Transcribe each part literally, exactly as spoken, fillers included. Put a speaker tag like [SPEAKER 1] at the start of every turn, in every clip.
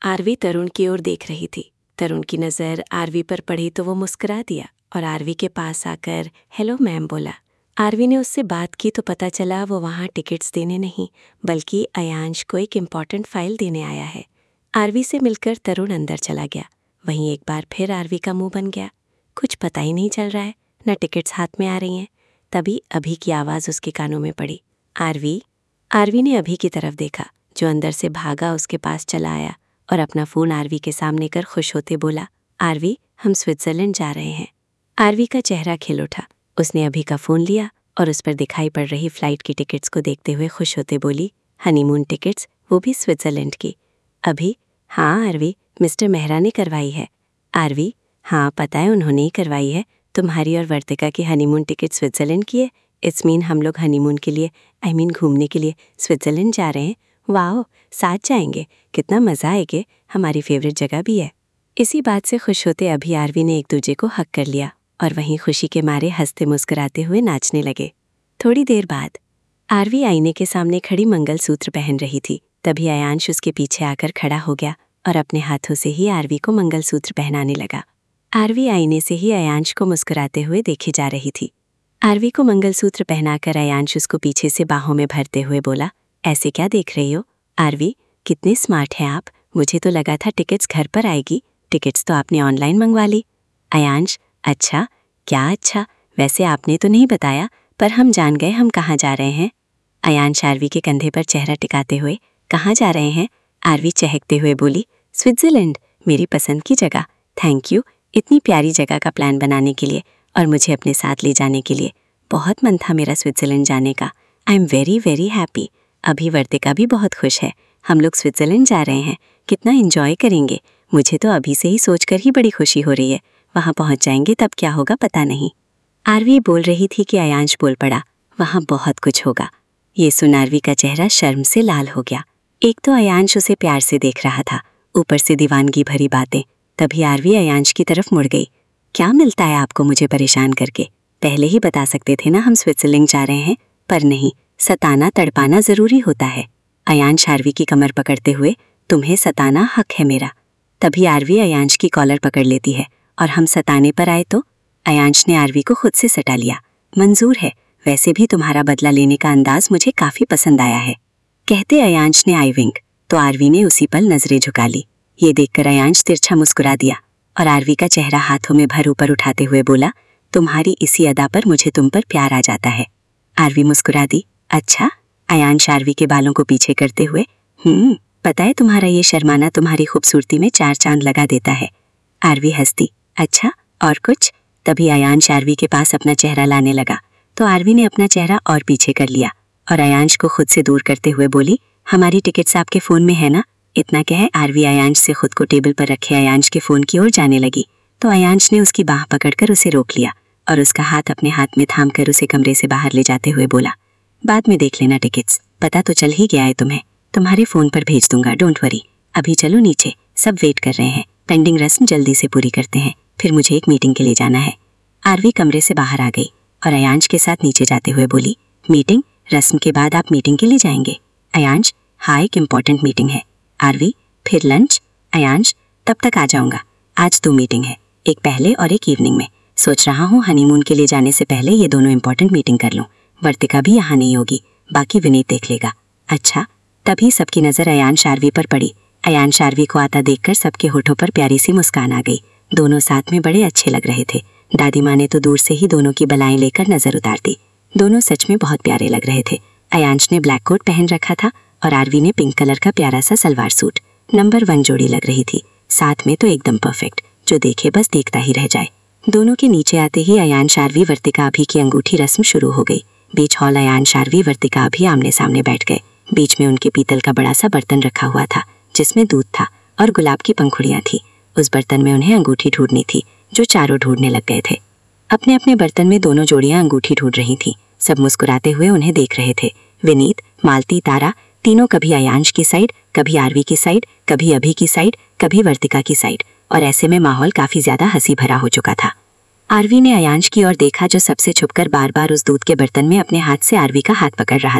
[SPEAKER 1] RV तरुण की ओर देख रही थी। तरुण की नज़र आरवी पर पड़ी तो वो मुस्कुरा दिया और आरवी के पास आकर हेलो मैम बोला। आरवी ने उससे बात की तो पता चला वो वहाँ टिकट्स देने नहीं बल्कि अयांश को एक इम्पॉर्टेंट फाइल देने आया है। आरवी से मिलकर तरुण अंदर चला गया। वहीं एक बार फिर आरवी का मुंह बन गया। कुछ पता ही नहीं चल रहा है, न टिकट्स हाथ में आ रही हैं। तभी अभी की आवाज़ उसके कानों में पड़ी, आरवी। आरवी ने अभी की तरफ देखा जो अंदर से भागा उसके पास चला आया और अपना फ़ोन आरवी के सामने कर खुश होते बोला, आरवी हम स्विट्ज़रलैंड जा रहे हैं। आरवी का चेहरा खिल उठा। उसने अभी का फ़ोन लिया और उस पर दिखाई पड़ रही फ़्लाइट की टिकट्स को देखते हुए खुश होते बोली, हनीमून टिकट्स, वो भी स्विट्ज़रलैंड की। अभी? हाँ आरवी, मिस्टर मेहरा ने करवाई है। आरवी, हाँ पता है उन्होंने ही करवाई है। तुम्हारी और वर्तिका की हनीमून टिकट स्विट्ज़रलैंड की है। इट्स मीन हम लोग हनीमून के लिए आई मीन घूमने के लिए स्विट्ज़रलैंड जा रहे हैं। वाह, साथ जाएंगे, कितना मज़ा आएगा, हमारी फेवरेट जगह भी है। इसी बात से खुश होते अभी आरवी ने एक दूजे को हक कर लिया और वहीं खुशी के मारे हंसते मुस्कुराते हुए नाचने लगे। थोड़ी देर बाद आरवी आईने के सामने खड़ी मंगलसूत्र पहन रही थी। तभी अयांश उसके पीछे आकर खड़ा हो गया और अपने हाथों से ही आरवी को मंगलसूत्र पहनाने लगा। आरवी आईने से ही अयांश को मुस्कुराते हुए देखी जा रही थी। आरवी को मंगलसूत्र पहनाकर अयांश उसको पीछे से बाहों में भरते हुए बोला, ऐसे क्या देख रही हो आरवी, कितने स्मार्ट हैं आप। मुझे तो लगा था टिकट्स घर पर आएगी, टिकट्स तो आपने ऑनलाइन मंगवा ली। अयांश, अच्छा, क्या अच्छा, वैसे आपने तो नहीं बताया, पर हम जान गए हम कहाँ जा रहे हैं। अयांश आरवी के कंधे पर चेहरा टिकाते हुए, कहाँ जा रहे हैं। आरवी चहकते हुए बोली, स्विट्ज़रलैंड, मेरी पसंद की जगह। थैंक यू इतनी प्यारी जगह का प्लान बनाने के लिए और मुझे अपने साथ ले जाने के लिए। बहुत मन था मेरा स्विट्ज़रलैंड जाने का। I am very very happy. अभी वर्तिका भी बहुत खुश है। हम लोग स्विट्ज़रलैंड जा रहे हैं, कितना एंजॉय करेंगे। मुझे तो अभी से ही सोचकर ही बड़ी खुशी हो रही है। वहाँ पहुँच जाएंगे तब क्या होगा पता नहीं। आरवी बोल रही थी कि अयांश बोल पड़ा, वहाँ बहुत कुछ होगा। ये सुन आरवी का चेहरा शर्म से लाल हो गया। एक तो अयांश उसे प्यार से देख रहा था, ऊपर से दीवानगी भरी बातें। तभी आरवी अयांश की तरफ मुड़ गई। क्या मिलता है आपको मुझे परेशान करके? पहले ही बता सकते थे ना हम स्विट्ज़रलैंड जा रहे हैं, पर नहीं, सताना तड़पाना ज़रूरी होता है। अयांश आरवी की कमर पकड़ते हुए, तुम्हें सताना हक है मेरा। तभी आरवी अयांश की कॉलर पकड़ लेती है, और हम सताने पर आए तो? अयांश ने आरवी को खुद से सटा लिया। मंजूर है, वैसे भी तुम्हारा बदला लेने का अंदाज मुझे काफ़ी पसंद आया है। कहते अयांश ने आई विंक, तो आरवी ने उसी पल नजरें झुका ली। ये देखकर अयांश तिरछा मुस्कुरा दिया और आरवी का चेहरा हाथों में भर ऊपर उठाते हुए बोला, तुम्हारी इसी अदा पर मुझे तुम पर प्यार आ जाता है। आरवी मुस्कुरा दी। अच्छा? अयांश आरवी के बालों को पीछे करते हुए, हम्म पता है तुम्हारा ये शर्माना तुम्हारी खूबसूरती में चार चांद लगा देता है। आरवी हंसती। अच्छा, और कुछ? तभी अयांश आरवी के पास अपना चेहरा लाने लगा तो आरवी ने अपना चेहरा और पीछे कर लिया और अयांश को खुद से दूर करते हुए बोली, हमारी टिकट्स आपके फ़ोन में है ना? इतना कहे आरवी अयांश से खुद को टेबल पर रखे अयांश के फ़ोन की ओर जाने लगी तो अयांश ने उसकी बाह पकड़कर उसे रोक लिया और उसका हाथ अपने हाथ में थाम कर उसे कमरे से बाहर ले जाते हुए बोला, बाद में देख लेना टिकट्स, पता तो चल ही गया है तुम्हें, तुम्हारे फ़ोन पर भेज दूंगा, डोंट वरी। अभी चलो नीचे, सब वेट कर रहे हैं, पेंडिंग रस्म जल्दी से पूरी करते हैं, फिर मुझे एक मीटिंग के लिए जाना है। आरवी कमरे से बाहर आ गई और अयांश के साथ नीचे जाते हुए बोली, मीटिंग? रस्म के बाद आप मीटिंग के लिए जाएंगे? अयांश, हाँ एक इम्पॉर्टेंट मीटिंग है। आरवी, फिर लंच? अयांश, तब तक आ जाऊंगा, आज दो मीटिंग है, एक पहले और एक इवनिंग में। सोच रहा हूँ हनीमून के लिए जाने से पहले ये दोनों इम्पॉर्टेंट मीटिंग कर लूँ। वर्तिका भी यहाँ नहीं होगी, बाकी विनीत देख लेगा। अच्छा? तभी सबकी नज़र अयांश आरवी पर पड़ी। अयांश आरवी को आता देखकर सबके होठों पर प्यारी सी मुस्कान आ गई। दोनों साथ में बड़े अच्छे लग रहे थे। दादी माँ ने तो दूर से ही दोनों की बलाएं लेकर नजर उतार दी। दोनों सच में बहुत प्यारे लग रहे थे। अयांश ने ब्लैक कोट पहन रखा था और आरवी ने पिंक कलर का प्यारा सा सलवार सूट। नंबर वन जोड़ी लग रही थी, साथ में तो एकदम परफेक्ट, जो देखे बस देखता ही रह जाए। दोनों के नीचे आते ही अयांश आरवी वर्तिका अभी की अंगूठी रस्म शुरू हो गई। बीच हॉल अयांश आरवी वर्तिका अभी आमने सामने बैठ गए। बीच में उनके पीतल का बड़ा सा बर्तन रखा हुआ था जिसमें दूध था और गुलाब की पंखुड़ियाँ थी। उस बर्तन में उन्हें अंगूठी ढूंढनी थी जो चारों ढूंढने लग गए थे। अपने अपने बर्तन में दोनों जोड़ियां अंगूठी ढूंढ रही थीं। सब मुस्कुराते हुए उन्हें देख रहे थे। विनीत, मालती, तारा, तीनों कभी अयांश की साइड, कभी आरवी की साइड, कभी अभी की साइड, कभी वर्तिका की साइड, और ऐसे में माहौल काफी ज्यादा हंसी भरा हो चुका था। आरवी ने अयांश की ओर देखा जो सबसे छुपकर बार बार उस दूध के बर्तन में अपने हाथ से आरवी का हाथ पकड़ रहा था।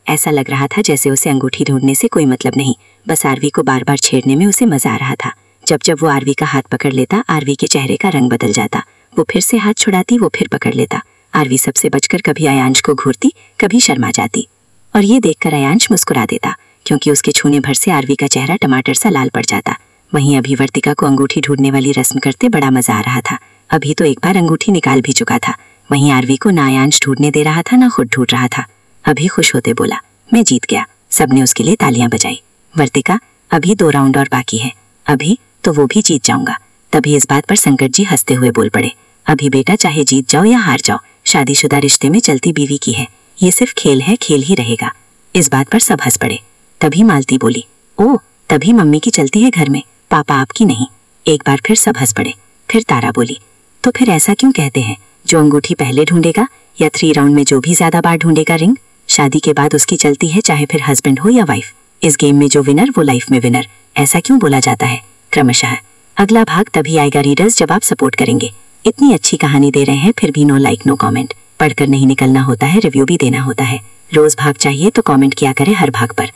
[SPEAKER 1] ऐसा लग रहा था जैसे उसे अंगूठी ढूंढने से कोई मतलब नहीं, बस आरवी को बार बार छेड़ने में उसे मजा आ रहा था। जब जब वो आरवी का हाथ पकड़ लेता, आरवी के चेहरे का रंग बदल जाता। वो फिर से हाथ छुड़ाती, वो फिर पकड़ लेता। आरवी सबसे बचकर कभी अयांश को घूरती, कभी शर्मा जाती, और ये देखकर अयांश मुस्कुरा देता, क्योंकि उसके छूने भर से आरवी का चेहरा टमाटर सा लाल पड़ जाता। वहीं अभी वर्तिका को अंगूठी ढूंढने वाली रस्म करते बड़ा मजा आ रहा था। अभी तो एक बार अंगूठी निकाल भी चुका था। वहीं आरवी को ना अयांश ढूंढने दे रहा था, ना खुद ढूंढ रहा था। अभी खुश होते बोला, मैं जीत गया। सबने उसके लिए तालियां बजाई। वर्तिका, अभी दो राउंड और बाकी है, अभी तो वो भी जीत जाऊंगा। तभी इस बात पर संकट जी हंसते हुए बोल पड़े, अभी बेटा चाहे जीत जाओ या हार जाओ, शादीशुदा रिश्ते में चलती बीवी की है, ये सिर्फ खेल है, खेल ही रहेगा। इस बात पर सब हंस पड़े। तभी मालती बोली, ओ, तभी मम्मी की चलती है घर में, पापा आपकी नहीं। एक बार फिर सब हंस पड़े। फिर तारा बोली, तो फिर ऐसा क्यों कहते हैं, जो अंगूठी पहले ढूंढेगा या थ्री राउंड में जो भी ज्यादा बार ढूंढेगा रिंग, शादी के बाद उसकी चलती है, चाहे फिर हस्बैंड हो या वाइफ। इस गेम में जो विनर वो लाइफ में विनर, ऐसा क्यों बोला जाता है क्रमशः। अगला भाग तभी आएगा रीडर्स जब आप सपोर्ट करेंगे। इतनी अच्छी कहानी दे रहे हैं फिर भी नो लाइक नो कमेंट। पढ़कर नहीं निकलना होता है, रिव्यू भी देना होता है। रोज भाग चाहिए तो कमेंट किया करें हर भाग पर।